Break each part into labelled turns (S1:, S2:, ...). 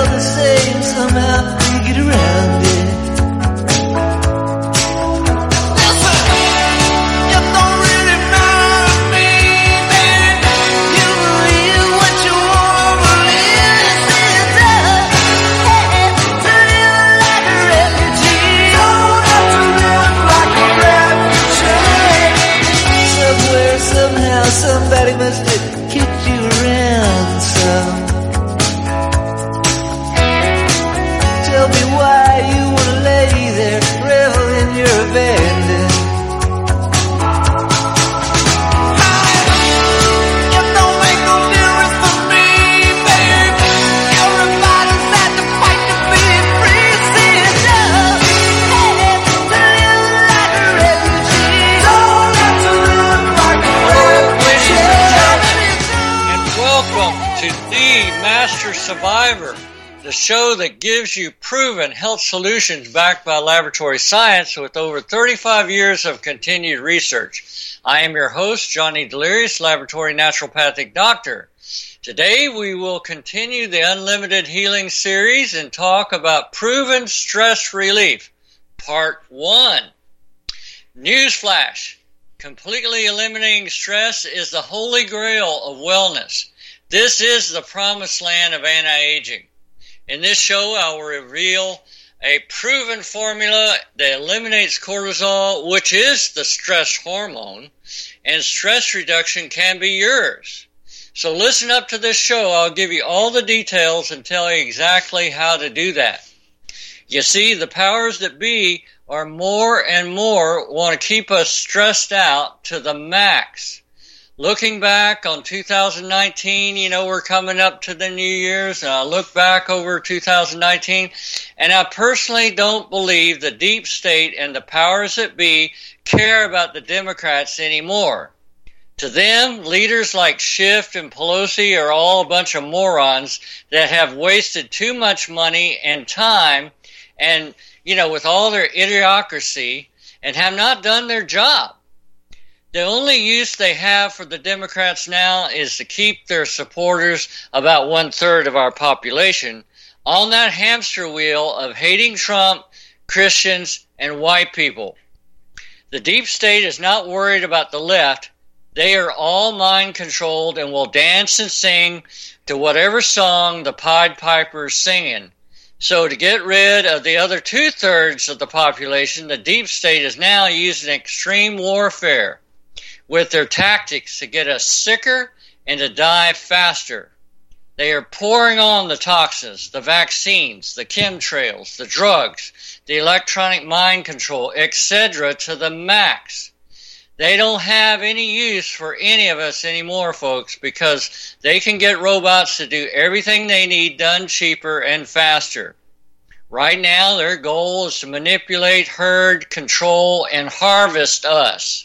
S1: all the same, somehow we get around it. Somebody must have kicked you around some. Tell me why you wanna lay there, revel in your abandon. It don't make no difference for me, baby. Everybody's had to fight to be free. See it now. Hey, to live like a refugee. Don't have to live like a refugee.
S2: Welcome to The Master Survivor, the show that gives you proven health solutions backed by laboratory science with over 35 years of continued research. I am your host, Johnny Delirious, laboratory naturopathic doctor. Today we will continue the Unlimited Healing series and talk about proven stress relief, part 1. Newsflash. Completely eliminating stress is the holy grail of wellness. This is the promised land of anti-aging. In this show, I will reveal a proven formula that eliminates cortisol, which is the stress hormone, and stress reduction can be yours. So listen up to this show. I'll give you all the details and tell you exactly how to do that. You see, the powers that be are more and more want to keep us stressed out to the max. Looking back on 2019, we're coming up to the New Year's, and I look back over 2019, and I personally don't believe the deep state and the powers that be care about the Democrats anymore. To them, leaders like Schiff and Pelosi are all a bunch of morons that have wasted too much money and time and, with all their idiocracy, and have not done their job. The only use they have for the Democrats now is to keep their supporters, about 1/3 of our population, on that hamster wheel of hating Trump, Christians, and white people. The deep state is not worried about the left. They are all mind-controlled and will dance and sing to whatever song the Pied Piper is singing. So to get rid of the other 2/3 of the population, the deep state is now using extreme warfare with their tactics to get us sicker and to die faster. They are pouring on the toxins, the vaccines, the chemtrails, the drugs, the electronic mind control, etc. to the max. They don't have any use for any of us anymore, folks, because they can get robots to do everything they need done cheaper and faster. Right now, their goal is to manipulate, herd, control, and harvest us.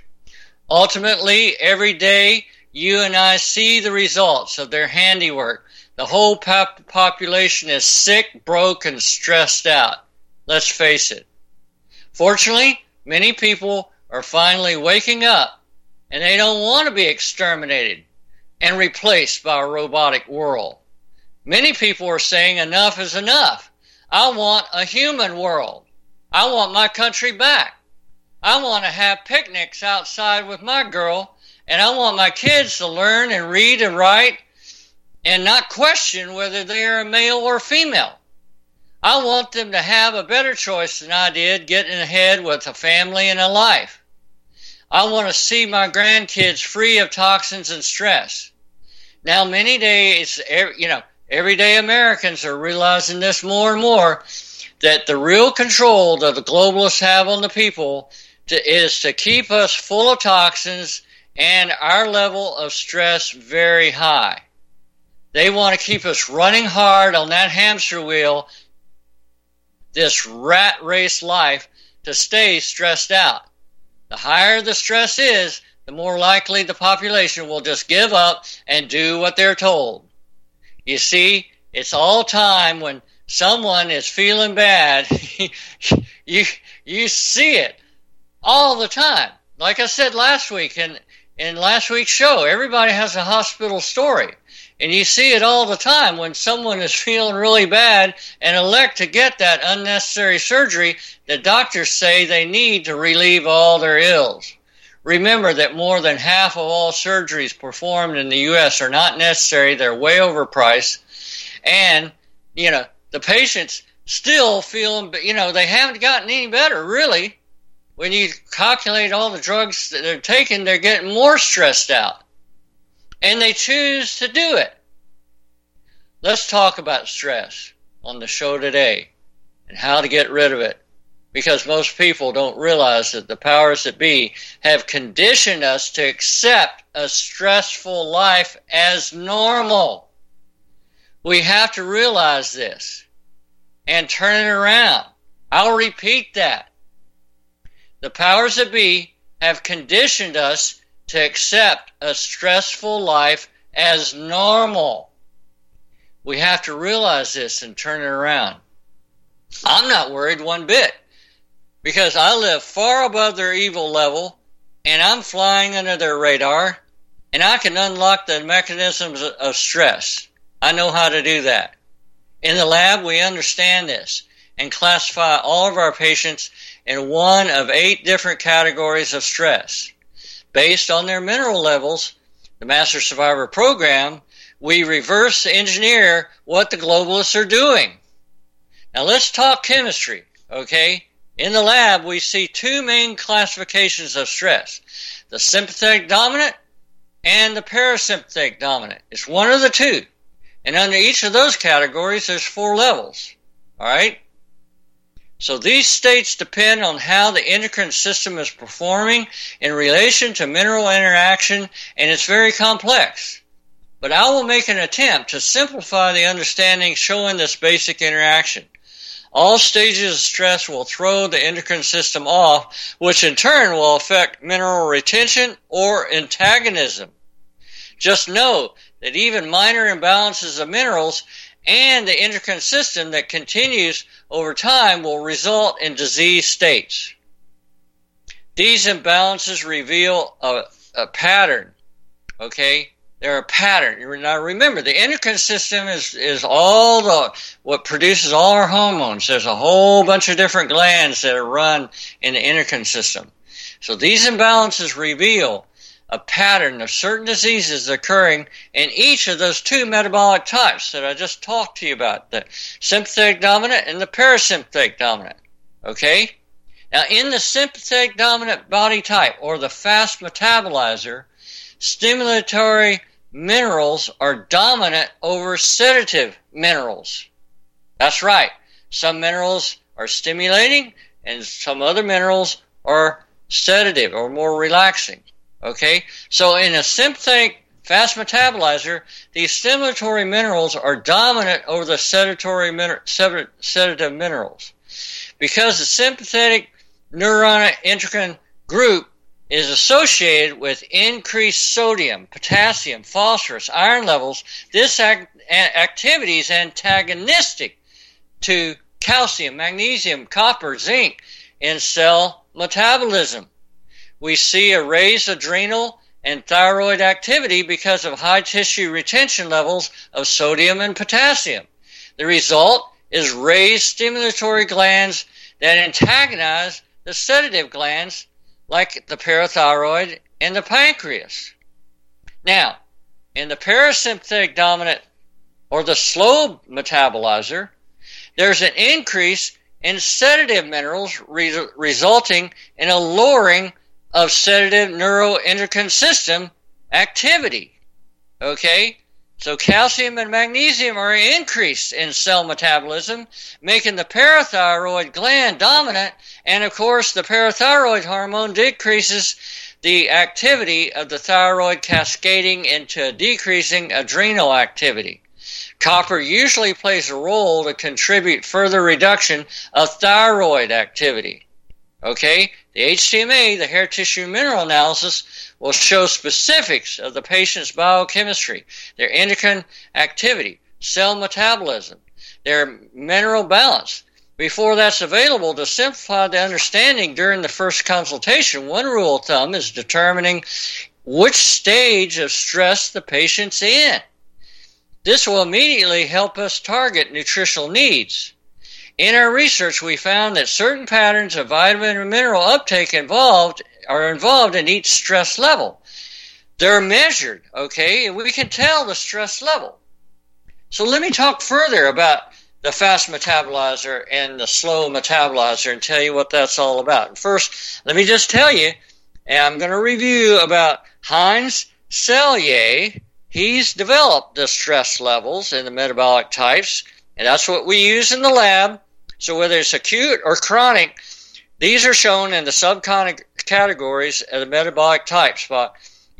S2: Ultimately, every day, you and I see the results of their handiwork. The whole population is sick, broke, and stressed out. Let's face it. Fortunately, many people are finally waking up, and they don't want to be exterminated and replaced by a robotic world. Many people are saying enough is enough. I want a human world. I want my country back. I want to have picnics outside with my girl, and I want my kids to learn and read and write and not question whether they are a male or female. I want them to have a better choice than I did, getting ahead with a family and a life. I want to see my grandkids free of toxins and stress. Now, many days, everyday Americans are realizing this more and more, that the real control that the globalists have on the people is to keep us full of toxins and our level of stress very high. They want to keep us running hard on that hamster wheel, this rat race life, to stay stressed out. The higher the stress is, the more likely the population will just give up and do what they're told. You see, it's all time when someone is feeling bad, you see it all the time. Like I said last week in last week's show, everybody has a hospital story. And you see it all the time when someone is feeling really bad and elect to get that unnecessary surgery that doctors say they need to relieve all their ills. Remember that more than half of all surgeries performed in the U.S. are not necessary. They're way overpriced. And, the patients still feel, they haven't gotten any better, really. When you calculate all the drugs that they're taking, they're getting more stressed out. And they choose to do it. Let's talk about stress on the show today and how to get rid of it. Because most people don't realize that the powers that be have conditioned us to accept a stressful life as normal. We have to realize this and turn it around. I'll repeat that. The powers that be have conditioned us to accept a stressful life as normal. We have to realize this and turn it around. I'm not worried one bit because I live far above their evil level and I'm flying under their radar and I can unlock the mechanisms of stress. I know how to do that. In the lab, we understand this and classify all of our patients in one of 8 different categories of stress. Based on their mineral levels, the Master Survivor program, we reverse engineer what the globalists are doing. Now let's talk chemistry, okay? In the lab, we see 2 main classifications of stress. The sympathetic dominant and the parasympathetic dominant. It's one of the 2. And under each of those categories, there's 4 levels. All right? So these states depend on how the endocrine system is performing in relation to mineral interaction, and it's very complex. But I will make an attempt to simplify the understanding showing this basic interaction. All stages of stress will throw the endocrine system off, which in turn will affect mineral retention or antagonism. Just know that even minor imbalances of minerals and the endocrine system that continues over time will result in disease states. These imbalances reveal a pattern, okay? They're a pattern. Now remember, the endocrine system is all what produces all our hormones. There's a whole bunch of different glands that are run in the endocrine system. So these imbalances reveal a pattern of certain diseases occurring in each of those 2 metabolic types that I just talked to you about, the sympathetic dominant and the parasympathetic dominant. Okay? Now, in the sympathetic dominant body type, or the fast metabolizer, stimulatory minerals are dominant over sedative minerals. That's right. Some minerals are stimulating and some other minerals are sedative or more relaxing. Okay, so in a sympathetic fast metabolizer, these stimulatory minerals are dominant over the sedative minerals. Because the sympathetic neuron endocrine group is associated with increased sodium, potassium, phosphorus, iron levels, this activity is antagonistic to calcium, magnesium, copper, zinc in cell metabolism. We see a raised adrenal and thyroid activity because of high tissue retention levels of sodium and potassium. The result is raised stimulatory glands that antagonize the sedative glands like the parathyroid and the pancreas. Now, in the parasympathetic dominant or the slow metabolizer, there's an increase in sedative minerals resulting in a lowering of sedative neuroendocrine system activity. Okay? So calcium and magnesium are increased in cell metabolism, making the parathyroid gland dominant, and of course the parathyroid hormone decreases the activity of the thyroid, cascading into a decreasing adrenal activity. Copper usually plays a role to contribute further reduction of thyroid activity. Okay? The HTMA, the hair tissue mineral analysis, will show specifics of the patient's biochemistry, their endocrine activity, cell metabolism, their mineral balance. Before that's available, to simplify the understanding during the first consultation, one rule of thumb is determining which stage of stress the patient's in. This will immediately help us target nutritional needs. In our research, we found that certain patterns of vitamin and mineral uptake are involved in each stress level. They're measured, okay, and we can tell the stress level. So let me talk further about the fast metabolizer and the slow metabolizer and tell you what that's all about. First, let me just tell you, and I'm going to review about Heinz Cellier. He's developed the stress levels in the metabolic types, and that's what we use in the lab. So whether it's acute or chronic, these are shown in the subcategories of the metabolic types. But,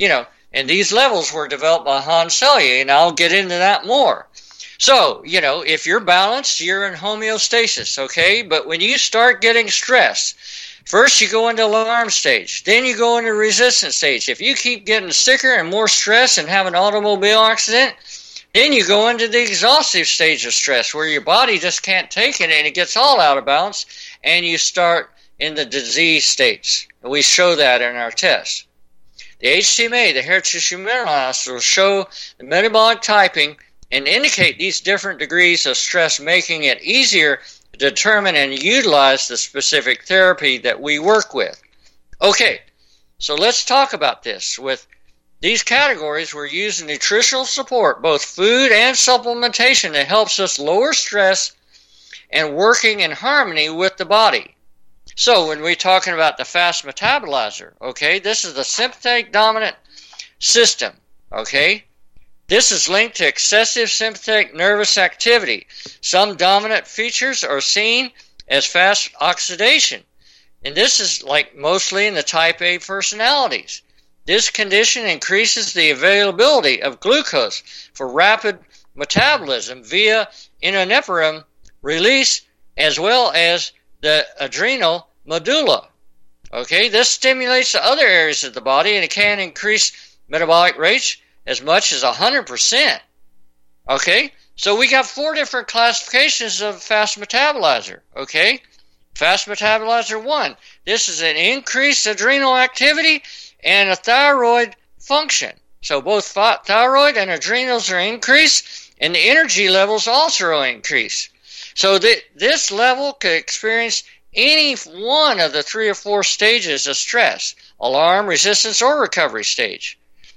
S2: and these levels were developed by Heinz Cellier, and I'll get into that more. So, if you're balanced, you're in homeostasis, okay? But when you start getting stressed, first you go into alarm stage, then you go into resistance stage. If you keep getting sicker and more stress and have an automobile accident, then you go into the exhaustive stage of stress where your body just can't take it and it gets all out of balance, and you start in the disease states. And we show that in our test. The HTMA, the hair tissue mineral analysis, will show the metabolic typing and indicate these different degrees of stress, making it easier to determine and utilize the specific therapy that we work with. Okay, so let's talk about this. With these categories, we're using nutritional support, both food and supplementation, that helps us lower stress and working in harmony with the body. So when we're talking about the fast metabolizer, okay, this is the sympathetic dominant system, okay? This is linked to excessive sympathetic nervous activity. Some dominant features are seen as fast oxidation, and this is like mostly in the type A personalities. This condition increases the availability of glucose for rapid metabolism via inonephrin release, as well as the adrenal medulla. Okay, this stimulates the other areas of the body, and it can increase metabolic rates as much as 100%. Okay, so we got 4 different classifications of fast metabolizer. Okay, fast metabolizer 1. This is an increased adrenal activity and a thyroid function. So both thyroid and adrenals are increased, and the energy levels also are increased. So this level could experience any one of the 3 or 4 stages of stress: alarm, resistance, or recovery stage.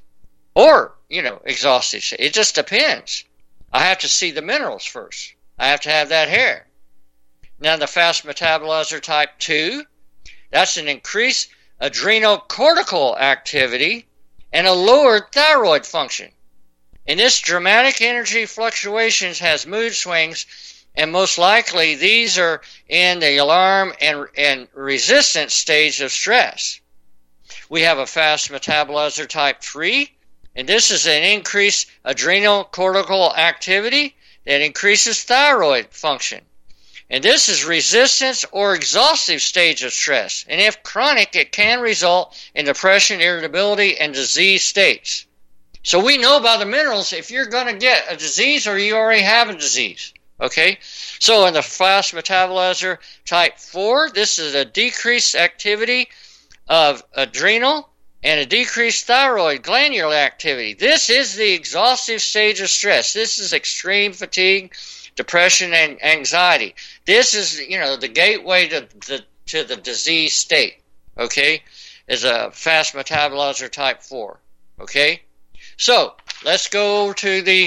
S2: Or, exhaustive stage. It just depends. I have to see the minerals first. I have to have that hair. Now the fast metabolizer type 2, that's an increased adrenocortical activity and a lowered thyroid function. And this dramatic energy fluctuations has mood swings, and most likely these are in the alarm and resistance stage of stress. We have a fast metabolizer type 3, and this is an increased adrenocortical activity that increases thyroid function. And this is resistance or exhaustive stage of stress. And if chronic, it can result in depression, irritability, and disease states. So we know by the minerals if you're going to get a disease or you already have a disease. Okay? So in the fast metabolizer type 4, this is a decreased activity of adrenal and a decreased thyroid glandular activity. This is the exhaustive stage of stress. This is extreme fatigue, depression, and anxiety. This is, the gateway to the disease state, okay, is a fast metabolizer type 4, okay? So, let's go to the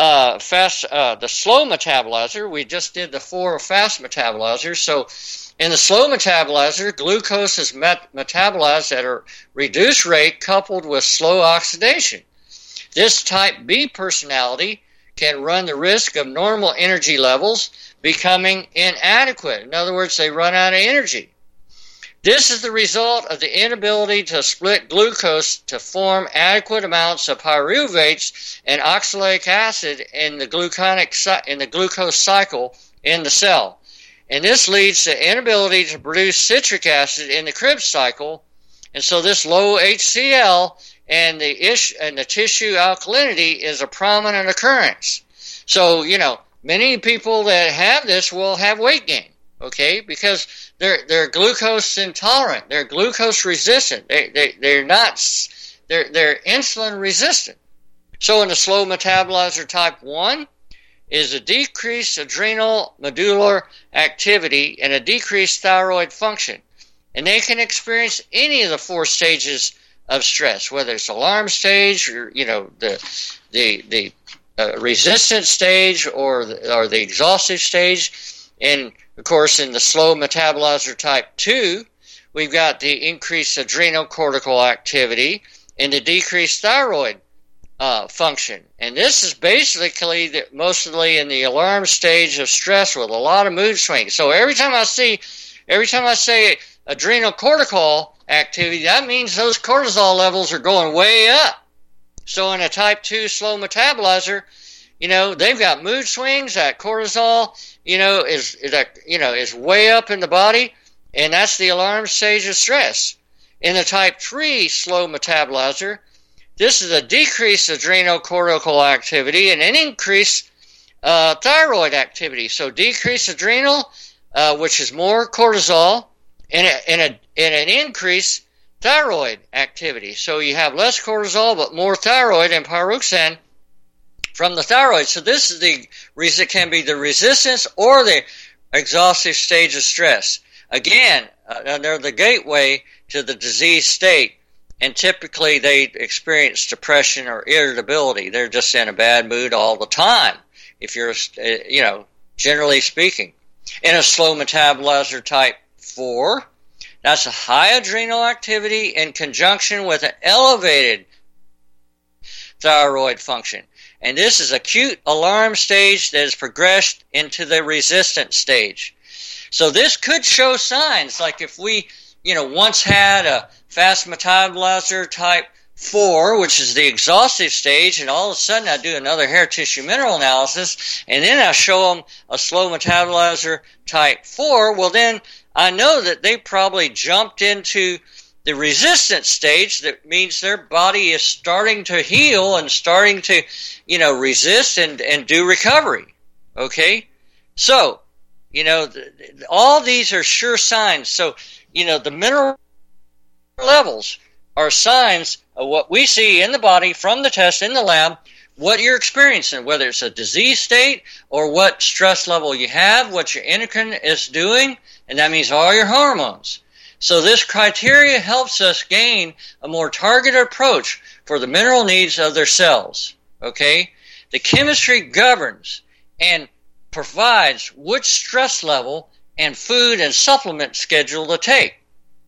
S2: slow metabolizer. We just did the 4 fast metabolizers. So, in the slow metabolizer, glucose is metabolized at a reduced rate coupled with slow oxidation. This type B personality can run the risk of normal energy levels becoming inadequate. In other words, they run out of energy. This is the result of the inability to split glucose to form adequate amounts of pyruvates and oxalic acid in the glucose cycle in the cell. And this leads to inability to produce citric acid in the Krebs cycle. And so this low HCl and the tissue alkalinity is a prominent occurrence. So, many people that have this will have weight gain, okay, because they're glucose intolerant, they're glucose resistant, they're insulin resistant. So in the slow metabolizer type 1 is a decreased adrenal medullary activity and a decreased thyroid function. And they can experience any of the 4 stages of stress, whether it's alarm stage or, the resistant stage or the exhaustive stage. And, of course, in the slow metabolizer type 2, we've got the increased adrenal cortical activity and the decreased thyroid function. And this is basically mostly in the alarm stage of stress with a lot of mood swings. So every time I say adrenal cortical activity, that means those cortisol levels are going way up. So in a type 2 slow metabolizer, they've got mood swings. That cortisol, is way up in the body, and that's the alarm stage of stress. In the type 3 slow metabolizer, this is a decreased adrenal cortical activity and an increased thyroid activity. So decreased adrenal, which is more cortisol, and an increased thyroid activity. So you have less cortisol but more thyroid and pyroxine from the thyroid. So this is it can be the resistance or the exhaustive stage of stress. Again, they're the gateway to the disease state, and typically they experience depression or irritability. They're just in a bad mood all the time, if you're, generally speaking. In a slow metabolizer type 4, that's a high adrenal activity in conjunction with an elevated thyroid function. And this is acute alarm stage that has progressed into the resistant stage. So this could show signs, like if we, once had a fast metabolizer type 4, which is the exhaustive stage, and all of a sudden I do another hair tissue mineral analysis, and then I show them a slow metabolizer type 4, well then I know that they probably jumped into the resistant stage. That means their body is starting to heal and starting to, resist and do recovery. Okay? So, all these are sure signs. So, the mineral levels are signs of what we see in the body from the test in the lab, what you're experiencing, whether it's a disease state or what stress level you have, what your endocrine is doing, and that means all your hormones. So this criteria helps us gain a more targeted approach for the mineral needs of their cells. Okay? The chemistry governs and provides which stress level and food and supplement schedule to take.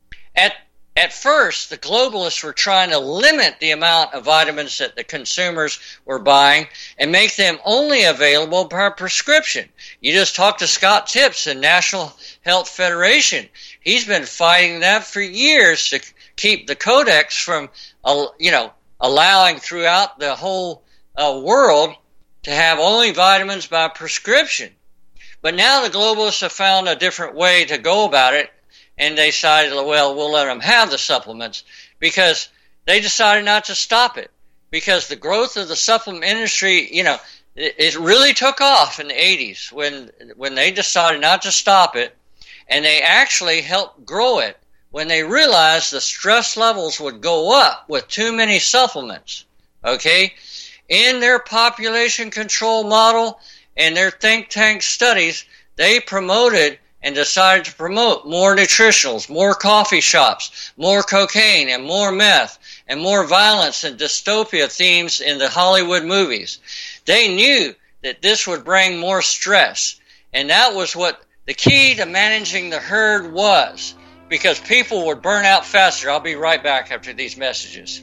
S2: At first, the globalists were trying to limit the amount of vitamins that the consumers were buying and make them only available by prescription. You just talk to Scott Tips, the National Health Federation. He's been fighting that for years to keep the Codex from, allowing throughout the whole world to have only vitamins by prescription. But now the globalists have found a different way to go about it, and they decided, well, we'll let them have the supplements, because they decided not to stop it. Because the growth of the supplement industry, it really took off in the 80s when they decided not to stop it, and they actually helped grow it when they realized the stress levels would go up with too many supplements. Okay? In their population control model and their think tank studies, they promoted and decided to promote more nutritionals, more coffee shops, more cocaine and more meth, and more violence and dystopia themes in the Hollywood movies. They knew that this would bring more stress, and that was what the key to managing the herd was, because people would burn out faster. I'll be right back after these messages.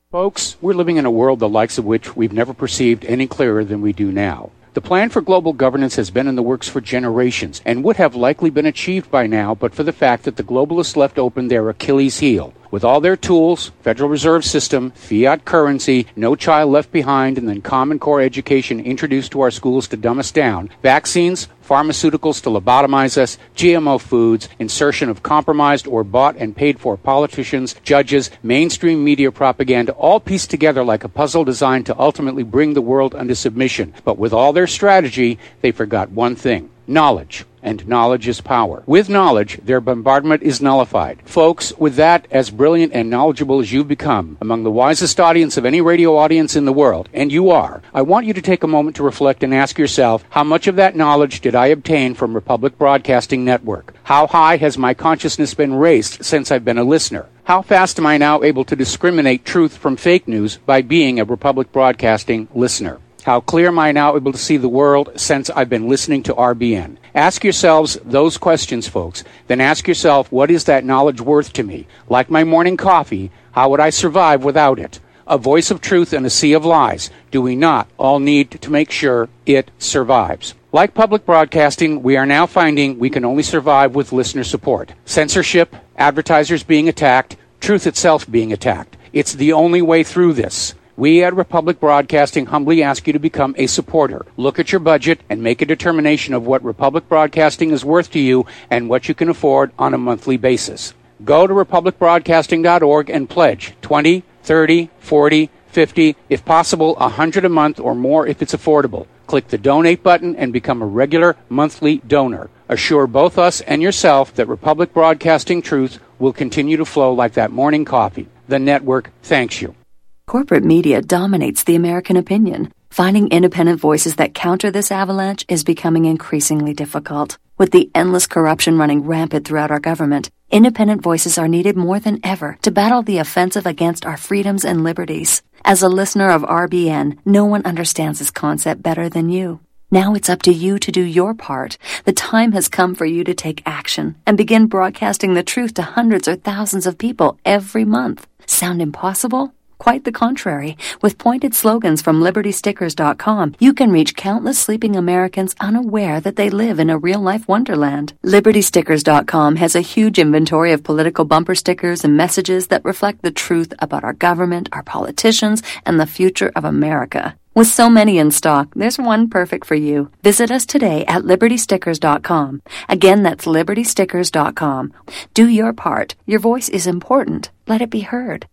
S3: Folks, we're living in a world the likes of which we've never perceived any clearer than we do now. The plan for global governance has been in the works for generations and would have likely been achieved by now but for the fact that the globalists left open their Achilles heel. With all their tools, Federal Reserve System, fiat currency, no child left behind, and then Common Core education introduced to our schools to dumb us down, vaccines, pharmaceuticals to lobotomize us, GMO foods, insertion of compromised or bought and paid for politicians, judges, mainstream media propaganda, all pieced together like a puzzle designed to ultimately bring the world under submission. But with all their strategy, they forgot one thing: knowledge. And knowledge is power. With knowledge, their bombardment is nullified. Folks, with that, as brilliant and knowledgeable as you've become, among the wisest audience of any radio audience in the world, and you are, I want you to take a moment to reflect and ask yourself, how much of that knowledge did I obtain from Republic Broadcasting Network? How high has my consciousness been raised since I've been a listener? How fast am I now able to discriminate truth from fake news by being a Republic Broadcasting listener? How clear am I now able to see the world since I've been listening to RBN? Ask yourselves those questions, folks. Then ask yourself, what is that knowledge worth to me? Like my morning coffee, how would I survive without it? A voice of truth in a sea of lies. Do we not all need to make sure it survives? Like public broadcasting, we are now finding we can only survive with listener support. Censorship, advertisers being attacked, truth itself being attacked. It's the only way through this. We at Republic Broadcasting humbly ask you to become a supporter. Look at your budget and make a determination of what Republic Broadcasting is worth to you and what you can afford on a monthly basis. Go to republicbroadcasting.org and pledge $20, $30, $40, $50, if possible, $100 a month or more if it's affordable. Click the donate button and become a regular monthly donor. Assure both us and yourself that Republic Broadcasting truth will continue to flow like that morning coffee. The network thanks you.
S4: Corporate media dominates the American opinion. Finding independent voices that counter this avalanche is becoming increasingly difficult. With the endless corruption running rampant throughout our government, independent voices are needed more than ever to battle the offensive against our freedoms and liberties. As a listener of RBN, no one understands this concept better than you. Now it's up to you to do your part. The time has come for you to take action and begin broadcasting the truth to hundreds or thousands of people every month. Sound impossible? Quite the contrary. With pointed slogans from LibertyStickers.com, you can reach countless sleeping Americans unaware that they live in a real-life wonderland. LibertyStickers.com has a huge inventory of political bumper stickers and messages that reflect the truth about our government, our politicians, and the future of America. With so many in stock, there's one perfect for you. Visit us today at LibertyStickers.com. Again, that's LibertyStickers.com. Do your part. Your voice is important. Let it be heard.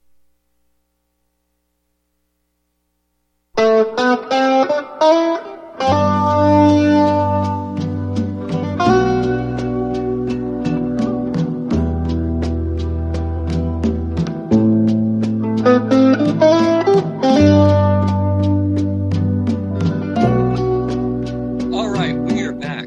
S2: All right, we are back.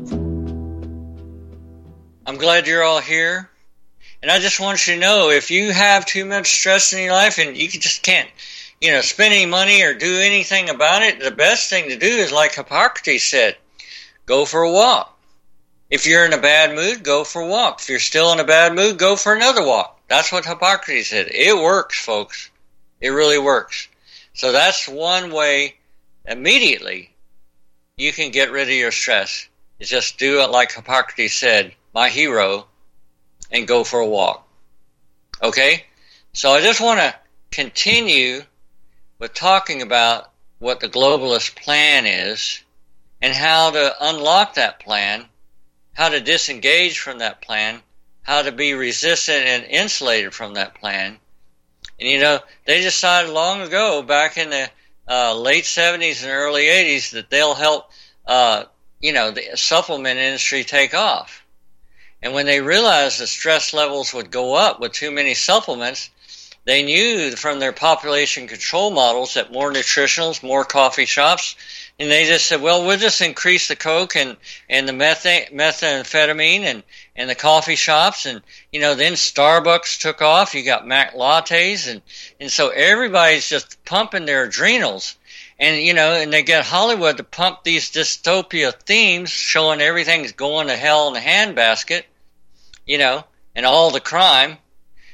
S2: I'm glad you're all here. And I just want you to know, if you have too much stress in your life and you just can't, spend any money or do anything about it, the best thing to do is, like Hippocrates said, go for a walk. If you're in a bad mood, go for a walk. If you're still in a bad mood, go for another walk. That's what Hippocrates said. It works, folks. It really works. So that's one way immediately you can get rid of your stress. Is just do it like Hippocrates said, my hero, and go for a walk. Okay? So I just want to continue with talking about what the globalist plan is and how to unlock that plan, how to disengage from that plan, how to be resistant and insulated from that plan. And they decided long ago, back in the late 70s and early 80s, that they'll help the supplement industry take off. And when they realized the stress levels would go up with too many supplements, they knew from their population control models that more nutritionals, more coffee shops, and they just said, well, we'll just increase the Coke and the methamphetamine and the coffee shops. And, then Starbucks took off. You got Mac lattes. And so everybody's just pumping their adrenals. And, and they get Hollywood to pump these dystopia themes showing everything's going to hell in a handbasket, and all the crime.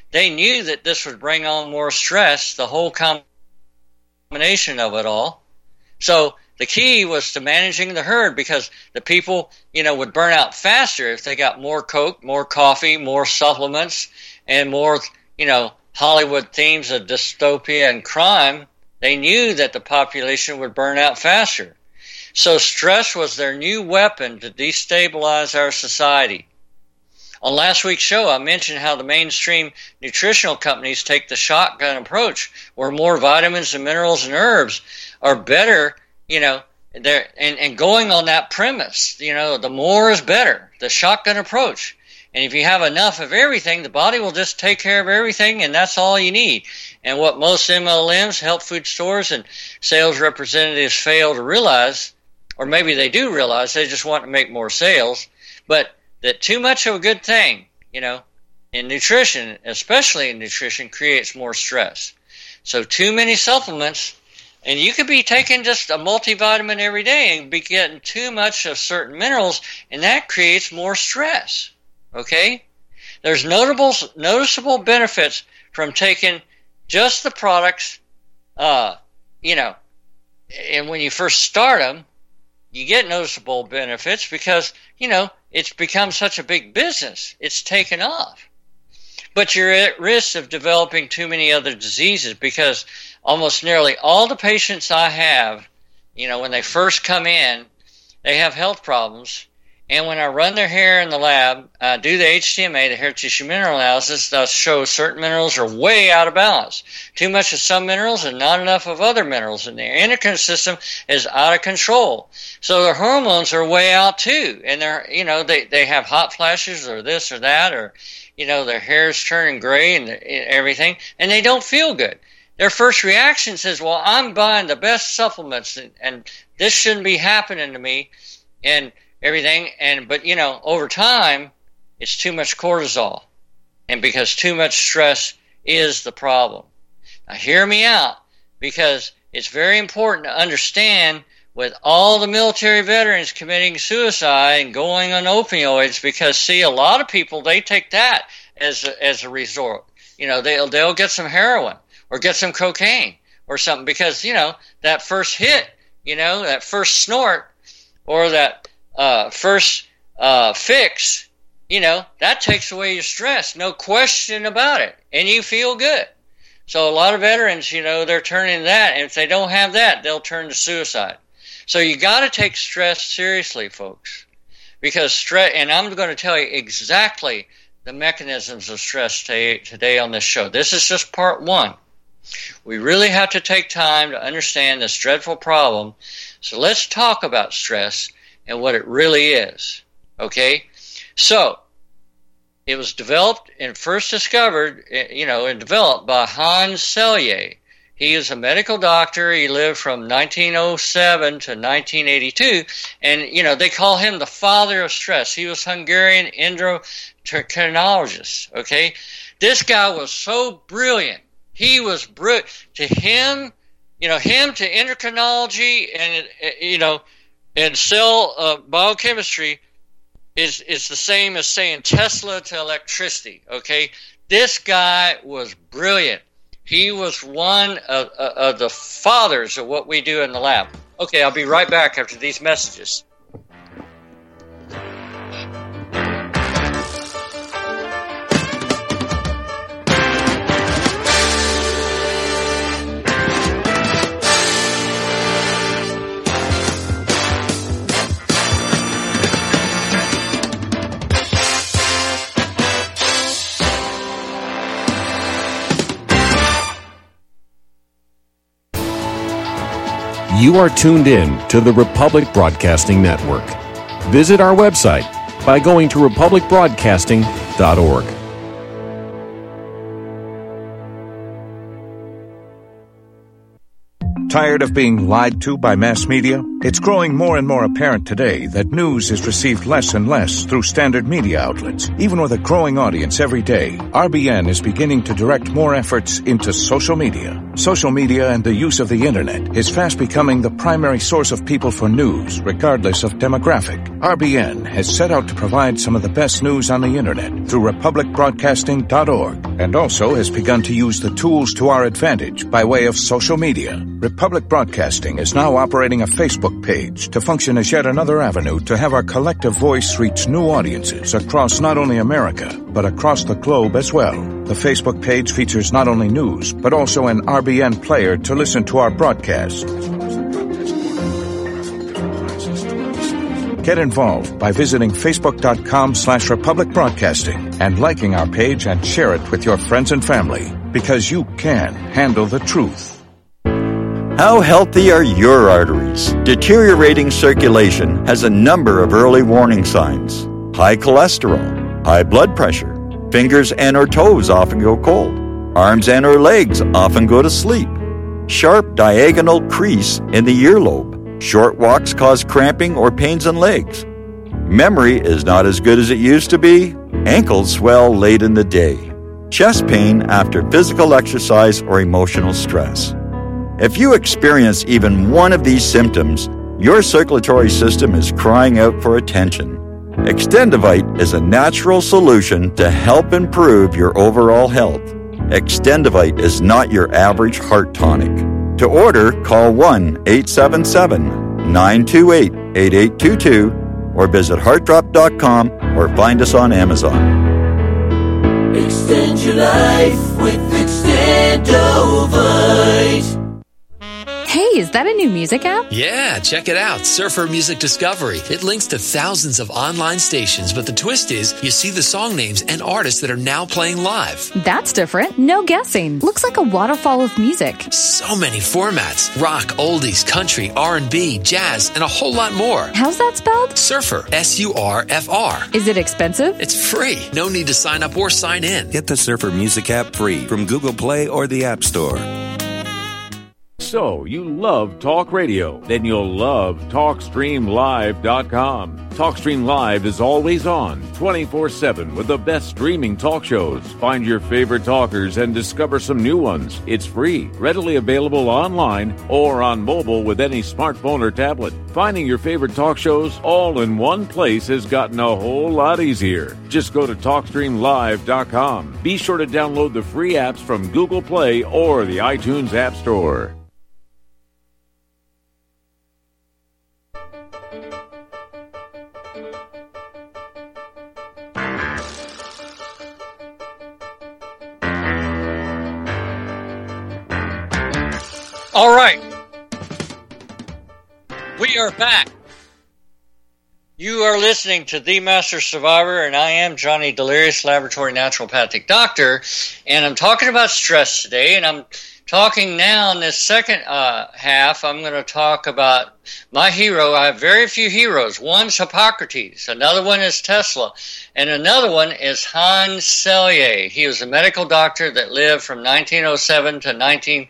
S2: they knew that this would bring on more stress, the whole combination of it all. So the key was to managing the herd, because the people, would burn out faster if they got more Coke, more coffee, more supplements, and more, Hollywood themes of dystopia and crime. They knew that the population would burn out faster. So stress was their new weapon to destabilize our society. On last week's show, I mentioned how the mainstream nutritional companies take the shotgun approach, where more vitamins and minerals and herbs are better, and going on that premise, the more is better, the shotgun approach. And if you have enough of everything, the body will just take care of everything, and that's all you need. And what most MLMs, health food stores, and sales representatives fail to realize, or maybe they do realize, they just want to make more sales, but that too much of a good thing, in nutrition, especially in nutrition, creates more stress. So too many supplements, and you could be taking just a multivitamin every day and be getting too much of certain minerals, and that creates more stress. Okay? There's noticeable benefits from taking just the products, and when you first start them, you get noticeable benefits because, it's become such a big business. It's taken off. But you're at risk of developing too many other diseases, because almost nearly all the patients I have, when they first come in, they have health problems. And when I run their hair in the lab, do the HTMA, the hair tissue mineral analysis, that shows certain minerals are way out of balance. Too much of some minerals and not enough of other minerals. And their endocrine system is out of control. So their hormones are way out too. And they're, they have hot flashes or this or that, or, their hair's turning gray and everything, and they don't feel good. Their first reaction says, well, I'm buying the best supplements, and this shouldn't be happening to me, and everything. But over time, it's too much cortisol, and because too much stress is the problem. Now hear me out, because it's very important to understand, with all the military veterans committing suicide and going on opioids, because see, a lot of people, they take that as a resort. They'll get some heroin or get some cocaine or something, because that first hit, that first snort, or that first fix, that takes away your stress, no question about it, and you feel good. So a lot of veterans, they're turning to that, and if they don't have that, they'll turn to suicide. So you got to take stress seriously, folks, because stress, and I'm going to tell you exactly the mechanisms of stress today on this show. This is just part one. We really have to take time to understand this dreadful problem. So let's talk about stress and what it really is. Okay? So it was developed and first discovered, and developed by Hans Selye. He is a medical doctor. He lived from 1907 to 1982, and they call him the father of stress. He was Hungarian endocrinologist. Okay, this guy was so brilliant. He was brilliant. To him, to endocrinology and cell biochemistry is the same as saying Tesla to electricity. Okay, this guy was brilliant. He was one of the fathers of what we do in the lab. Okay, I'll be right back after these messages.
S5: You are tuned in to the Republic Broadcasting Network. Visit our website by going to republicbroadcasting.org.
S6: Tired of being lied to by mass media? It's growing more and more apparent today that news is received less and less through standard media outlets. Even with a growing audience every day, RBN is beginning to direct more efforts into social media. Social media and the use of the internet is fast becoming the primary source of people for news, regardless of demographic. RBN has set out to provide some of the best news on the internet through republicbroadcasting.org, and also has begun to use the tools to our advantage by way of social media. Republic Broadcasting is now operating a Facebook page to function as yet another avenue to have our collective voice reach new audiences across not only America, but across the globe as well. The Facebook page features not only news, but also an RBN player to listen to our broadcast. Get involved by visiting facebook.com/Republic Broadcasting and liking our page and share it with your friends and family, because you can handle the truth.
S7: How healthy are your arteries? Deteriorating circulation has a number of early warning signs. High cholesterol, high blood pressure, fingers and or toes often go cold, arms and or legs often go to sleep, sharp diagonal crease in the earlobe, short walks cause cramping or pains in legs, memory is not as good as it used to be, ankles swell late in the day, chest pain after physical exercise or emotional stress. If you experience even one of these symptoms, your circulatory system is crying out for attention. Extendivite is a natural solution to help improve your overall health. Extendivite is not your average heart tonic. To order, call 1-877-928-8822 or visit heartdrop.com or find us on Amazon.
S8: Extend your life with Extendovite.
S9: Hey, is that a new music app?
S10: Yeah, check it out. Surfer Music Discovery. It links to thousands of online stations, but the twist is you see the song names and artists that are now playing live.
S9: That's different. No guessing. Looks like a waterfall of music.
S10: So many formats. Rock, oldies, country, R&B, jazz, and a whole lot more.
S9: How's that spelled?
S10: Surfer. S-U-R-F-R.
S9: Is it expensive?
S10: It's free. No need to sign up or sign in.
S11: Get the Surfer Music app free from Google Play or the App Store.
S5: So, you love talk radio? Then you'll love TalkStreamLive.com. TalkStream Live is always on, 24/7, with the best streaming talk shows. Find your favorite talkers and discover some new ones. It's free, readily available online or on mobile with any smartphone or tablet. Finding your favorite talk shows all in one place has gotten a whole lot easier. Just go to TalkStreamLive.com. Be sure to download the free apps from Google Play or the iTunes App Store.
S2: All right. We are back. You are listening to The Master Survivor, and I am Johnny Delirious, Laboratory Naturopathic Doctor, and I'm talking about stress today, and I'm talking now in this second half, I'm going to talk about my hero. I have very few heroes. One's Hippocrates, another one is Tesla, and another one is Hans Selye. He was a medical doctor that lived from 1907 to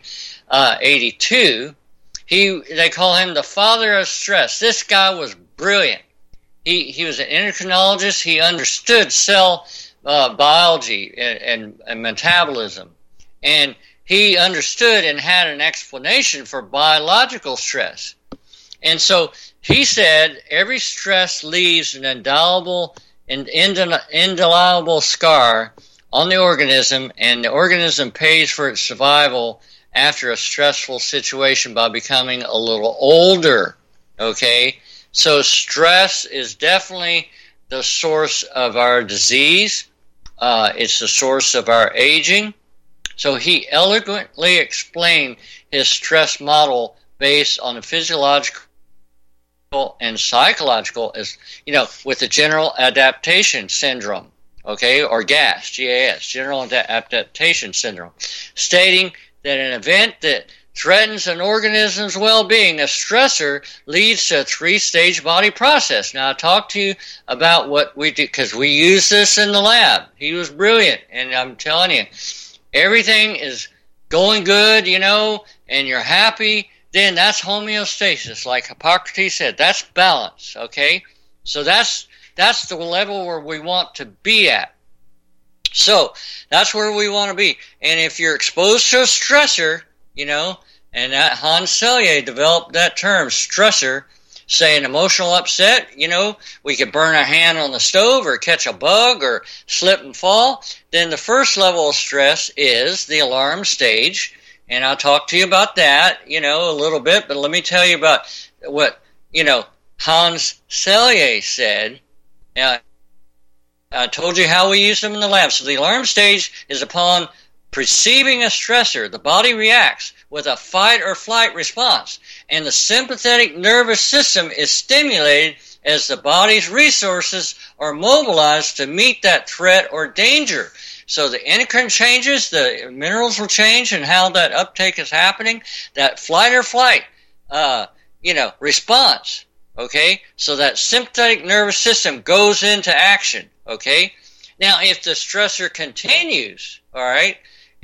S2: 1982. They call him the father of stress. This guy was brilliant. He was an endocrinologist. He understood cell biology and metabolism, and he understood and had an explanation for biological stress. And so he said every stress leaves an indelible scar on the organism, and the organism pays for its survival after a stressful situation by becoming a little older. Okay? So stress is definitely the source of our disease. It's the source of our aging. So he eloquently explained his stress model based on the physiological and psychological, as you know, with the general adaptation syndrome, okay, or GAS, G-A-S, general adaptation syndrome, stating that an event that threatens an organism's well-being, a stressor, leads to a three-stage body process. Now, I talked to you about what we do, because we use this in the lab. He was brilliant, and I'm telling you, everything is going good, you know, and you're happy, then that's homeostasis. Like Hippocrates said, that's balance, okay? So that's the level where we want to be at. So that's where we want to be. And if you're exposed to a stressor, you know, and that Hans Selye developed that term, stressor, say an emotional upset, you know, we could burn our hand on the stove or catch a bug or slip and fall. Then the first level of stress is the alarm stage. And I'll talk to you about that, you know, a little bit. But let me tell you about what, you know, Hans Selye said. Now, I told you how we use them in the lab. So the alarm stage is upon perceiving a stressor. The body reacts with a fight or flight response, and the sympathetic nervous system is stimulated as the body's resources are mobilized to meet that threat or danger. So the endocrine changes, the minerals will change, and how that uptake is happening, that flight or flight, response. Okay, so that sympathetic nervous system goes into action. Okay, now if the stressor continues, all right,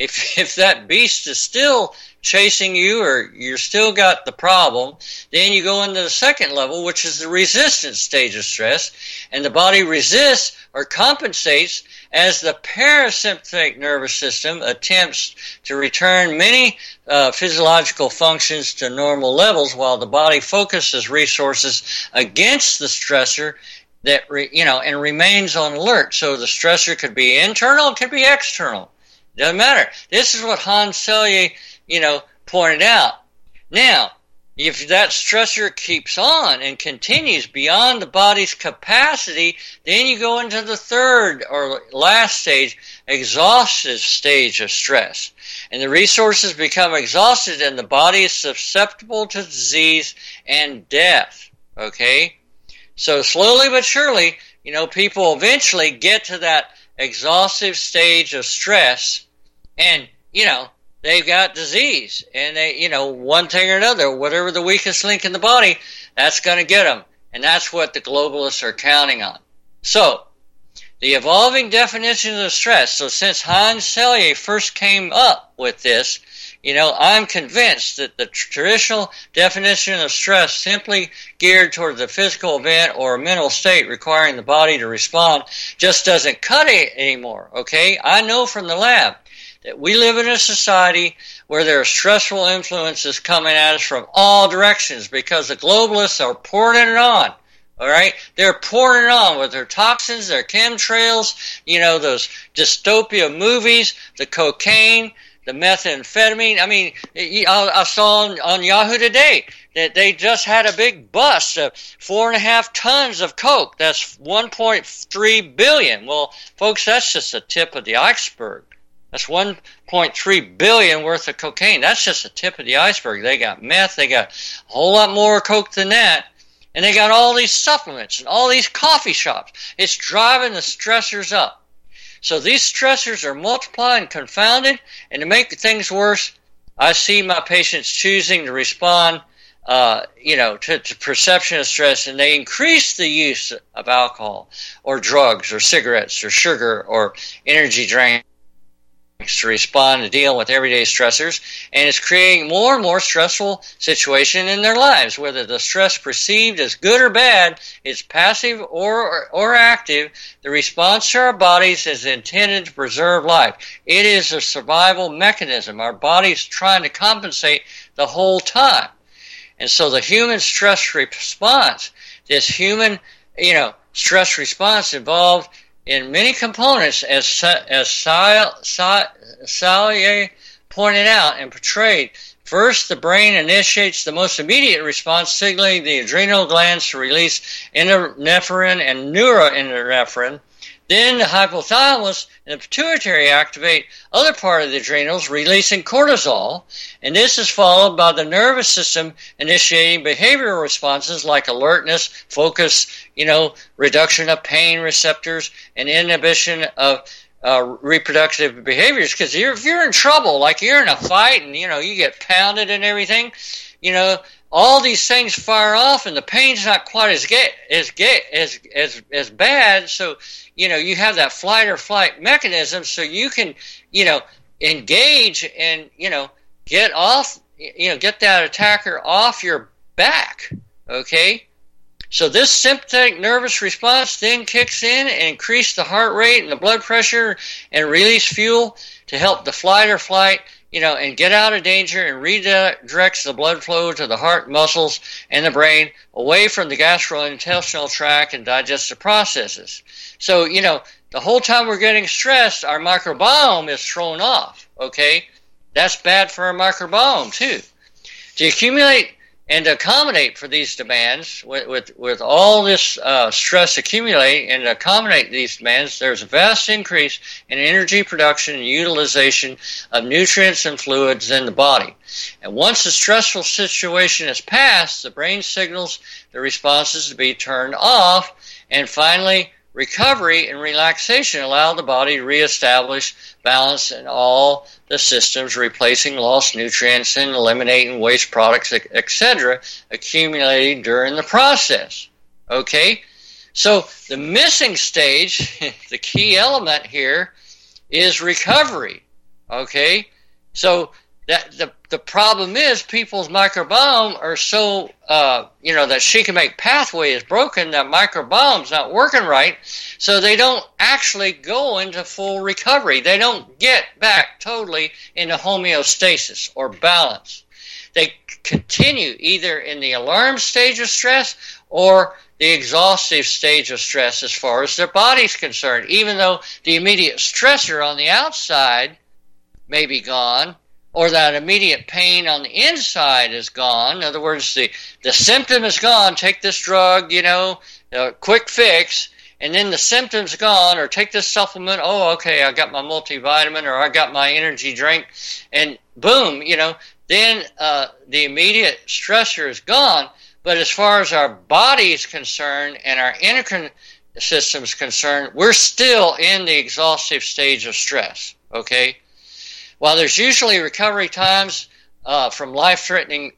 S2: if that beast is still chasing you or you're still got the problem, then you go into the second level, which is the resistance stage of stress, and the body resists or compensates as the parasympathetic nervous system attempts to return many physiological functions to normal levels while the body focuses resources against the stressor that and remains on alert. So the stressor could be internal, it could be external. Doesn't matter. This is what Hans Selye, pointed out. Now, if that stressor keeps on and continues beyond the body's capacity, then you go into the third or last stage, exhaustive stage of stress. And the resources become exhausted and the body is susceptible to disease and death. Okay? So slowly but surely, people eventually get to that exhaustive stage of stress and, they've got disease, and they, one thing or another, whatever the weakest link in the body, that's going to get them. And that's what the globalists are counting on. So, the evolving definition of stress. So since Hans Selye first came up with this, I'm convinced that the traditional definition of stress simply geared toward the physical event or mental state requiring the body to respond just doesn't cut it anymore, okay? I know from the lab that we live in a society where there are stressful influences coming at us from all directions because the globalists are pouring it on. All right? They're pouring it on with their toxins, their chemtrails, those dystopia movies, the cocaine, the methamphetamine. I mean, I saw on Yahoo today that they just had a big bust of 4.5 tons of coke. That's 1.3 billion. Well, folks, that's just the tip of the iceberg. That's 1.3 billion worth of cocaine. That's just the tip of the iceberg. They got meth. They got a whole lot more coke than that. And they got all these supplements and all these coffee shops. It's driving the stressors up. So these stressors are multiplied and confounded. And to make things worse, I see my patients choosing to respond, to perception of stress. And they increase the use of alcohol or drugs or cigarettes or sugar or energy drinks to respond to deal with everyday stressors, and it's creating more and more stressful situation in their lives. Whether the stress perceived as good or bad is passive or active, the response to our bodies is intended to preserve life. It is a survival mechanism. Our body's trying to compensate the whole time. And so the human stress response, this human, stress response involved in many components, as Selye pointed out and portrayed. First, the brain initiates the most immediate response, signaling the adrenal glands to release epinephrine and neuroepinephrine. Then the hypothalamus and the pituitary activate other part of the adrenals, releasing cortisol, and this is followed by the nervous system initiating behavioral responses like alertness, focus, reduction of pain receptors, and inhibition of reproductive behaviors. Because if you're in trouble, like you're in a fight and, you get pounded and everything, all these things fire off and the pain's not quite as bad. So, you have that flight or flight mechanism so you can, engage and, get off get that attacker off your back, okay? So this sympathetic nervous response then kicks in and increase the heart rate and the blood pressure and release fuel to help the fight or flight, and get out of danger and redirects the blood flow to the heart, muscles, and the brain away from the gastrointestinal tract and digestive processes. So, the whole time we're getting stressed, our microbiome is thrown off, okay? That's bad for our microbiome, too. To accumulate and to accommodate for these demands, with all this stress accumulating and to accommodate these demands, there's a vast increase in energy production and utilization of nutrients and fluids in the body. And once the stressful situation is passed, the brain signals the responses to be turned off, and finally, recovery and relaxation allow the body to reestablish balance in all the systems, replacing lost nutrients and eliminating waste products, etc., accumulated during the process. Okay? So the missing stage, the key element here, is recovery. Okay? So the problem is people's microbiome are so, that shikimate pathway is broken, that microbiome's not working right, so they don't actually go into full recovery. They don't get back totally into homeostasis or balance. They continue either in the alarm stage of stress or the exhaustive stage of stress as far as their body's concerned, even though the immediate stressor on the outside may be gone, or that immediate pain on the inside is gone. In other words, the symptom is gone. Take this drug, quick fix, and then the symptom's gone, or take this supplement. Oh, okay, I got my multivitamin, or I got my energy drink, and boom, then the immediate stressor is gone. But as far as our body is concerned and our endocrine system is concerned, we're still in the exhaustive stage of stress, okay? While there's usually recovery times from life-threatening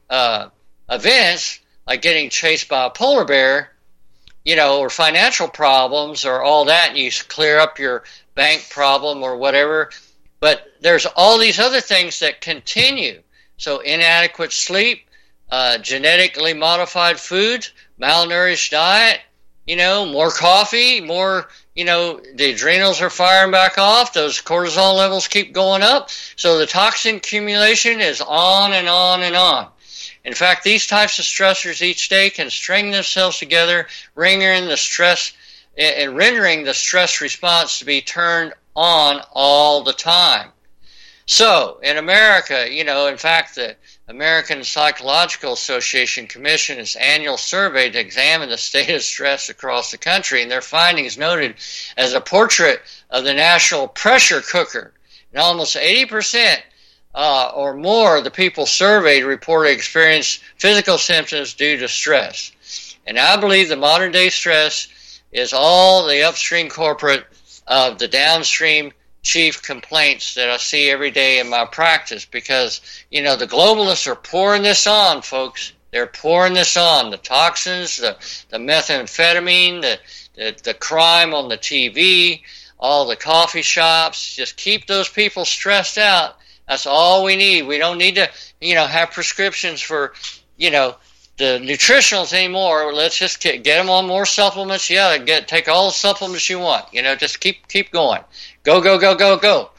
S2: events, like getting chased by a polar bear, or financial problems or all that, and you clear up your bank problem or whatever, but there's all these other things that continue. So inadequate sleep, genetically modified foods, malnourished diet, more coffee, more, the adrenals are firing back off, those cortisol levels keep going up, so the toxin accumulation is on and on and on. In fact, these types of stressors each day can string themselves together, rendering the stress response to be turned on all the time. So, in America, in fact, the American Psychological Association commissioned its annual survey to examine the state of stress across the country, and their findings noted as a portrait of the national pressure cooker. And almost 80% or more of the people surveyed reported experienced physical symptoms due to stress. And I believe the modern day stress is all the upstream corporate of the downstream chief complaints that I see every day in my practice, because, the globalists are pouring this on, folks. They're pouring this on. The toxins, the methamphetamine, the crime on the TV, all the coffee shops. Just keep those people stressed out. That's all we need. We don't need to, have prescriptions for, the nutritionals anymore. Let's just get them on more supplements. Yeah, take all the supplements you want. Just keep going. Go, go, go, go, go.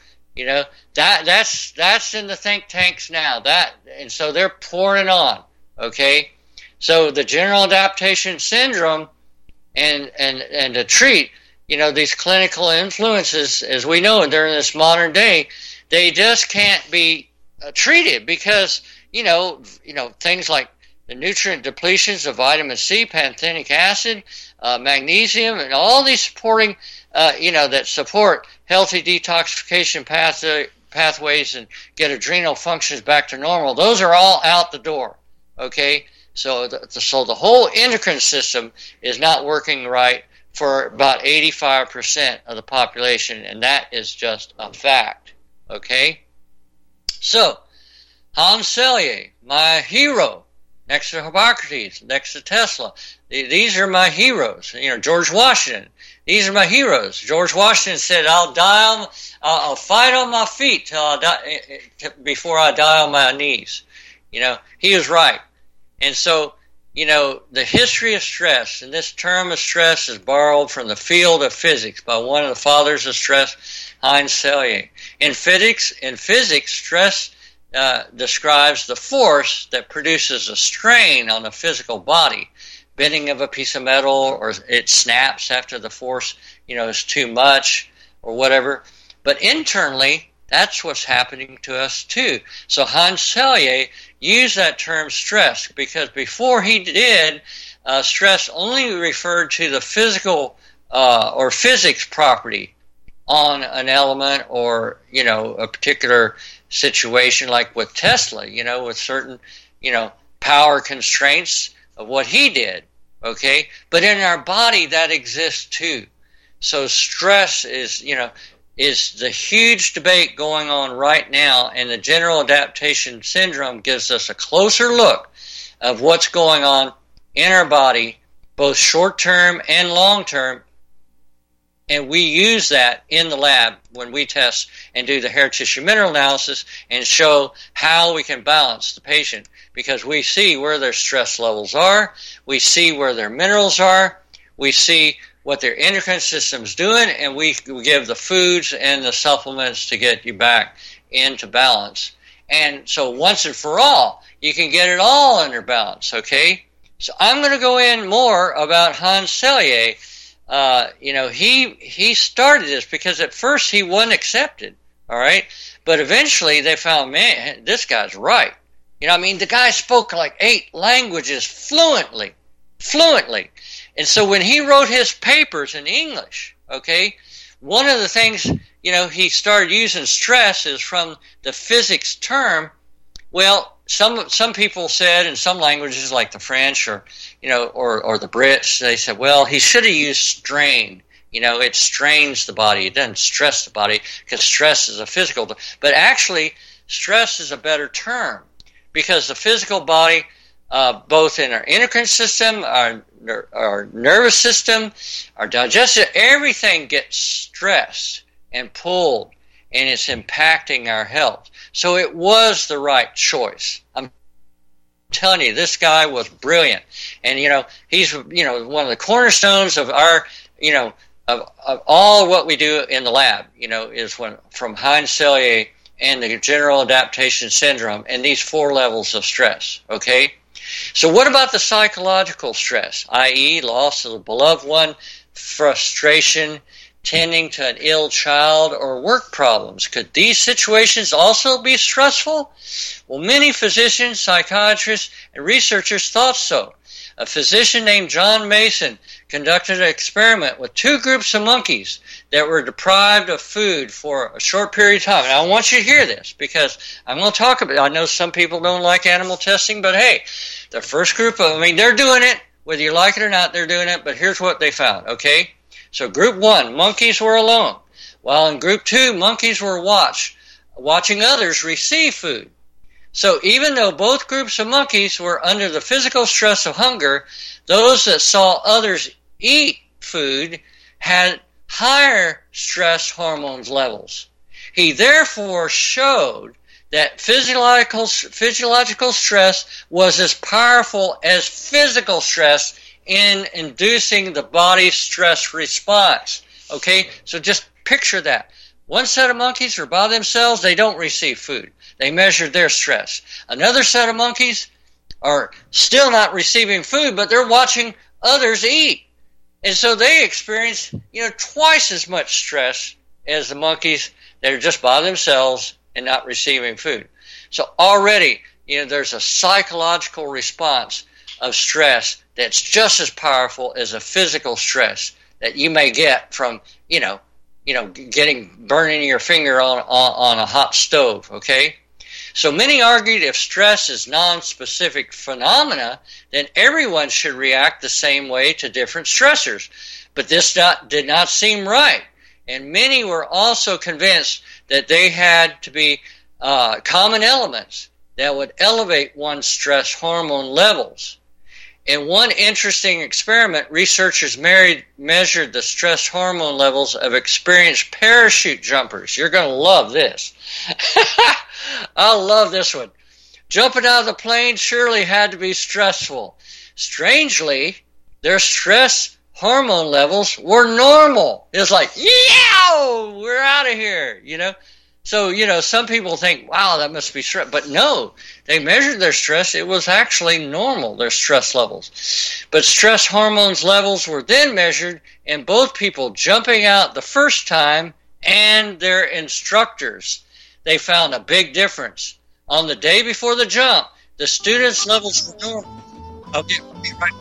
S2: That's in the think tanks now. And so they're pouring it on. Okay, so the general adaptation syndrome, and to treat, these clinical influences, as we know during this modern day, they just can't be treated because things like the nutrient depletions of vitamin C, pantothenic acid, magnesium, and all these supporting, that support healthy detoxification pathways and get adrenal functions back to normal. Those are all out the door. Okay, so the whole endocrine system is not working right for about 85% of the population, and that is just a fact. Okay, so Hans Selye, my hero, next to Hippocrates, next to Tesla. These are my heroes. George Washington. These are my heroes. George Washington said, I'll fight on my feet till I die, before I die on my knees. He was right. And so, the history of stress, and this term of stress is borrowed from the field of physics by one of the fathers of stress, Heinz Selye. In physics, stress describes the force that produces a strain on the physical body, bending of a piece of metal, or it snaps after the force, is too much or whatever. But internally, that's what's happening to us too. So Heinz Selye used that term stress because before he did, stress only referred to the physical or physics property on an element or, a particular situation, like with Tesla, with certain, power constraints of what he did, okay? But in our body, that exists too. So stress is the huge debate going on right now, and the general adaptation syndrome gives us a closer look of what's going on in our body, both short-term and long-term, and we use that in the lab when we test and do the hair tissue mineral analysis and show how we can balance the patient, because we see where their stress levels are, we see where their minerals are, we see what their endocrine system's doing, and we give the foods and the supplements to get you back into balance. And so once and for all, you can get it all under balance, okay? So I'm going to go in more about Heinz Selye. He started this because at first he wasn't accepted, all right? But eventually they found, man, this guy's right. The guy spoke like 8 languages fluently. And so when he wrote his papers in English, okay, one of the things, he started using stress is from the physics term. Well, some people said in some languages like the French or the Brits, they said, well, he should have used strain. It strains the body. It doesn't stress the body because stress is a physical. But actually, stress is a better term because the physical body, both in our endocrine system, our nervous system, our digestive, everything gets stressed and pulled, and it's impacting our health. So it was the right choice. I'm telling you, this guy was brilliant. And, he's, one of the cornerstones of our, of all what we do in the lab, is from Heinz Selye and the general adaptation syndrome and these 4 levels of stress, okay? So what about the psychological stress, i.e. loss of a beloved one, frustration, tending to an ill child, or work problems? Could these situations also be stressful? Well, many physicians, psychiatrists, and researchers thought so. A physician named John Mason conducted an experiment with 2 groups of monkeys that were deprived of food for a short period of time. And I want you to hear this because I'm going to talk about it. I know some people don't like animal testing, but hey, the first group they're doing it, whether you like it or not, they're doing it, but here's what they found, okay? So group 1, monkeys were alone, while in group 2, monkeys were watching others receive food. So even though both groups of monkeys were under the physical stress of hunger, those that saw others eat food had higher stress hormones levels. He therefore showed that physiological stress was as powerful as physical stress in inducing the body's stress response. Okay, so just picture that. One set of monkeys are by themselves, they don't receive food. They measured their stress. Another set of monkeys are still not receiving food, but they're watching others eat. And so they experience, twice as much stress as the monkeys that are just by themselves and not receiving food. So already, there's a psychological response of stress that's just as powerful as a physical stress that you may get from, burning your finger on a hot stove, okay? So many argued if stress is non-specific phenomena, then everyone should react the same way to different stressors. But this did not seem right. And many were also convinced that they had to be common elements that would elevate one's stress hormone levels. In one interesting experiment, researchers measured the stress hormone levels of experienced parachute jumpers. You're going to love this. I love this one. Jumping out of the plane surely had to be stressful. Strangely, their stress hormone levels were normal. It was like, yeah, we're out of here, you know. So, you know, some people think, wow, that must be stress. But no, they measured their stress. It was actually normal, their stress levels. But stress hormones levels were then measured in both people jumping out the first time and their instructors. They found a big difference. On the day before the jump, the students' levels were normal. Okay, we'll be right back.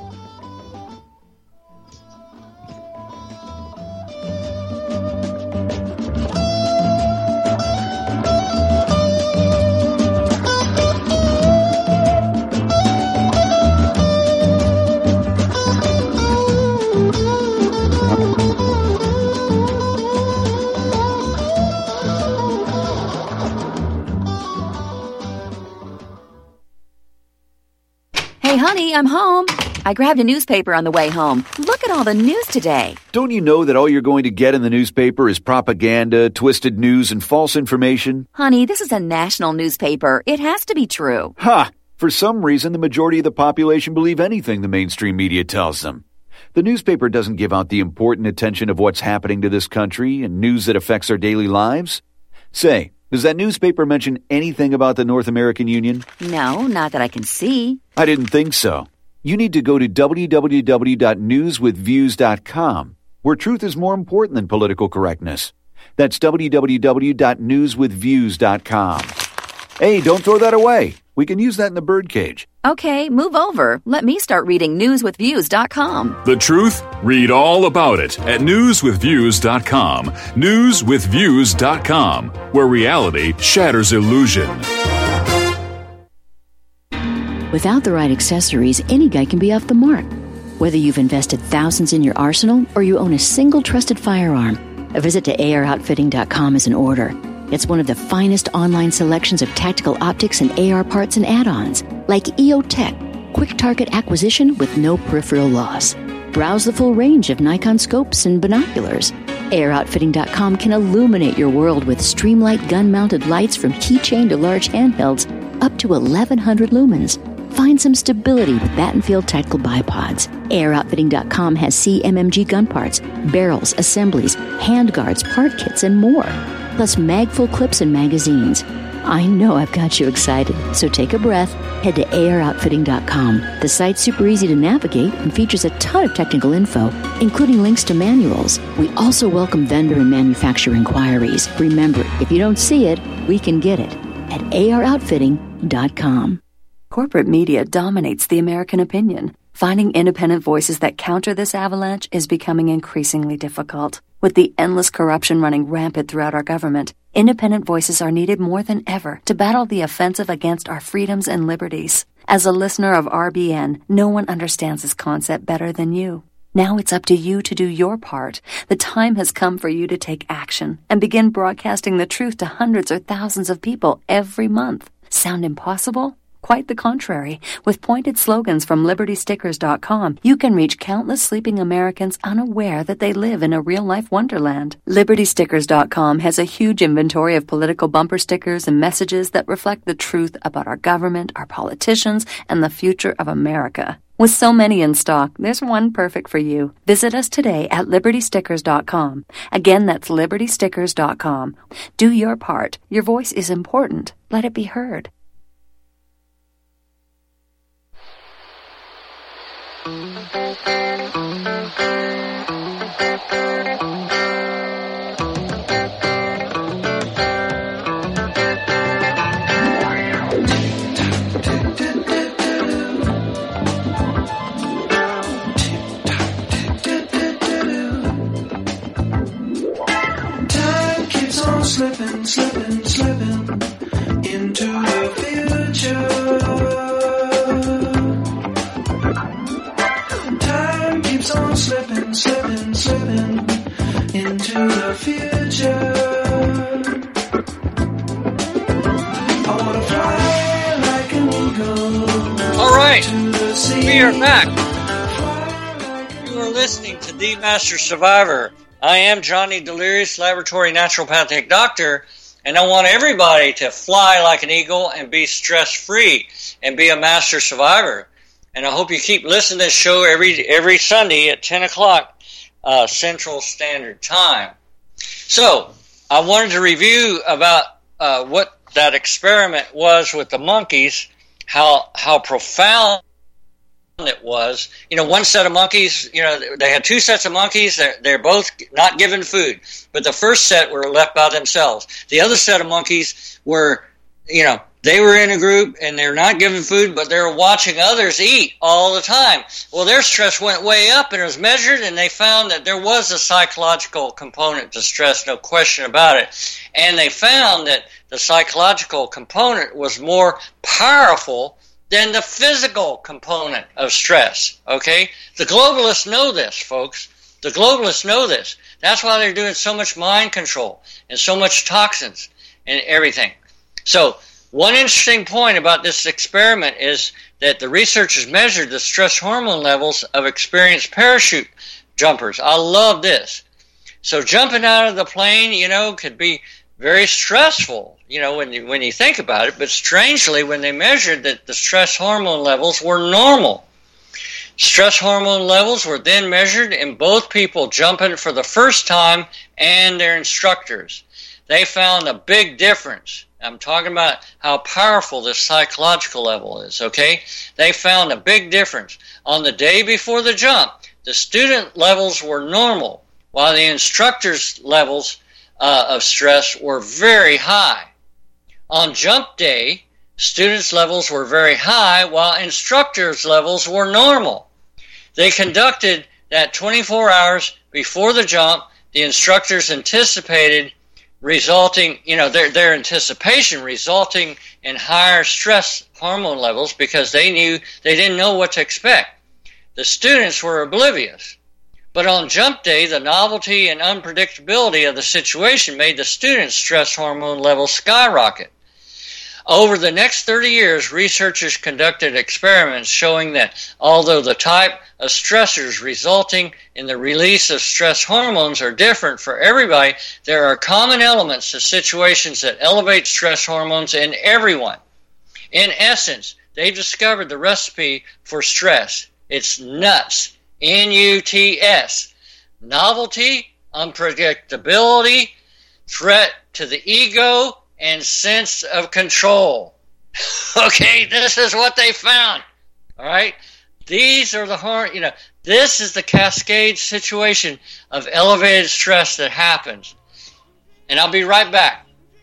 S4: Hey, honey, I'm home. I grabbed a newspaper on the way home. Look at all the news today.
S12: Don't you know that all you're going to get in the newspaper is propaganda, twisted news, and false information?
S4: Honey, this is a national newspaper. It has to be true.
S12: Ha! For some reason, the majority of the population believe anything the mainstream media tells them. The newspaper doesn't give out the important attention of what's happening to this country and news that affects our daily lives. Say, does that newspaper mention anything about the North American Union?
S4: No, not that I can see.
S12: I didn't think so. You need to go to www.newswithviews.com, where truth is more important than political correctness. That's www.newswithviews.com. Hey, don't throw that away. We can use that in the birdcage.
S4: Okay, move over. Let me start reading newswithviews.com.
S13: The truth? Read all about it at newswithviews.com. Newswithviews.com, where reality shatters illusion.
S14: Without the right accessories, any guy can be off the mark. Whether you've invested thousands in your arsenal or you own a single trusted firearm, a visit to AROutfitting.com is in order. It's one of the finest online selections of tactical optics and AR parts and add-ons, like EOTech, quick target acquisition with no peripheral loss. Browse the full range of Nikon scopes and binoculars. AROutfitting.com can illuminate your world with Streamlight gun-mounted lights from keychain to large handhelds, up to 1,100 lumens. Find some stability with Battenfield tactical bipods. AROutfitting.com has CMMG gun parts, barrels, assemblies, handguards, part kits, and more. Plus mag-full clips and magazines. I know I've got you excited, so take a breath. Head to AROutfitting.com. The site's super easy to navigate and features a ton of technical info, including links to manuals. We also welcome vendor and manufacturer inquiries. Remember, if you don't see it, we can get it at AROutfitting.com.
S4: Corporate media dominates the American opinion. Finding independent voices that counter this avalanche is becoming increasingly difficult. With the endless corruption running rampant throughout our government, independent voices are needed more than ever to battle the offensive against our freedoms and liberties. As a listener of RBN, no one understands this concept better than you. Now it's up to you to do your part. The time has come for you to take action and begin broadcasting the truth to hundreds or thousands of people every month. Sound impossible? Quite the contrary. With pointed slogans from LibertyStickers.com, you can reach countless sleeping Americans unaware that they live in a real-life wonderland. LibertyStickers.com has a huge inventory of political bumper stickers and messages that reflect the truth about our government, our politicians, and the future of America. With so many in stock, there's one perfect for you. Visit us today at LibertyStickers.com. Again, that's LibertyStickers.com. Do your part. Your voice is important. Let it be heard.
S8: Time keeps on slipping, slipping, slipping into the future. Time keeps on slipping, slipping, slipping into the future. I wanna fly like an eagle.
S2: All right, we are back. You are listening to The Master Survivor. I am Johnny Delirious, laboratory naturopathic doctor, And I want everybody to fly like an eagle and be stress-free and be a master survivor. And I hope you keep listening to this show every Sunday at 10 o'clock Central Standard Time. So I wanted to review about what that experiment was with the monkeys, how profound it was. One set of monkeys, they had two sets of monkeys. They're both not given food, but the first set were left by themselves. The other set of monkeys were, they were in a group and they're not given food, but they're watching others eat all the time. Well, their stress went way up and it was measured, and they found that there was a psychological component to stress, no question about it. And they found that the psychological component was more powerful than the physical component of stress, okay? The globalists know this, folks. The globalists know this. That's why they're doing so much mind control and so much toxins and everything. So one interesting point about this experiment is that the researchers measured the stress hormone levels of experienced parachute jumpers. I love this. So jumping out of the plane, could be very stressful, when you think about it. But strangely, when they measured that the stress hormone levels were normal. Stress hormone levels were then measured in both people jumping for the first time and their instructors. They found a big difference. I'm talking about how powerful this psychological level is, okay? They found a big difference. On the day before the jump, the student levels were normal, while the instructors' levels of stress were very high. On jump day, students' levels were very high, while instructors' levels were normal. They conducted that 24 hours before the jump. The instructors anticipated their anticipation resulting in higher stress hormone levels because they didn't know what to expect. The students were oblivious. But on jump day, the novelty and unpredictability of the situation made the students' stress hormone levels skyrocket. Over the next 30 years, researchers conducted experiments showing that although the type of stressors resulting in the release of stress hormones are different for everybody, there are common elements to situations that elevate stress hormones in everyone. In essence, they discovered the recipe for stress. It's NUTS. N-U-T-S. Novelty, unpredictability, threat to the ego, and sense of control. Okay, this is what they found. All right? These are this is the cascade situation of elevated stress that happens. And I'll be right back.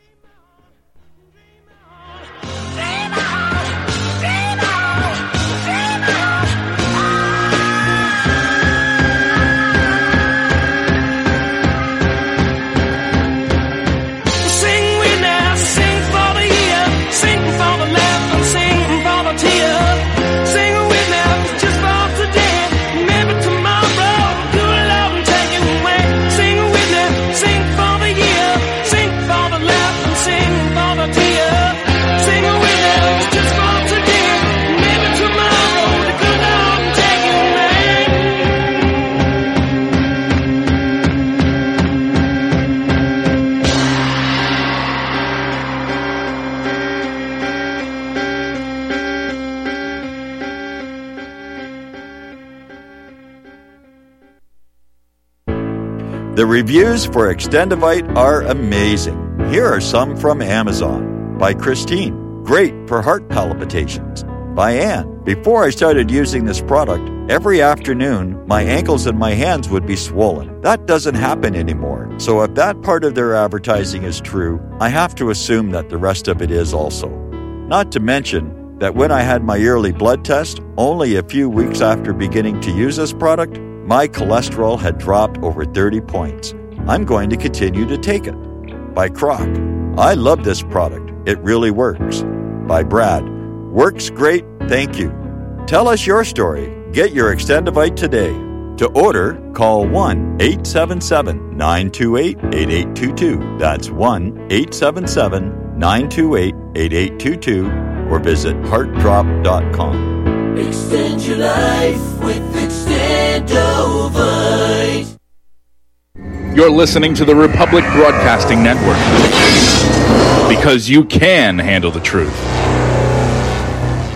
S7: The reviews for Extendivite are amazing. Here are some from Amazon. By Christine, great for heart palpitations. By Anne, before I started using this product, every afternoon my ankles and my hands would be swollen. That doesn't happen anymore. So if that part of their advertising is true, I have to assume that the rest of it is also. Not to mention that when I had my yearly blood test, only a few weeks after beginning to use this product, my cholesterol had dropped over 30 points. I'm going to continue to take it. By Croc, I love this product. It really works. By Brad, works great, thank you. Tell us your story. Get your Extendivite today. To order, call 1-877-928-8822. That's 1-877-928-8822 or visit heartdrop.com.
S1: Extend your life with Extendovite.
S15: You're listening to the Republic Broadcasting Network. Because you can handle the truth.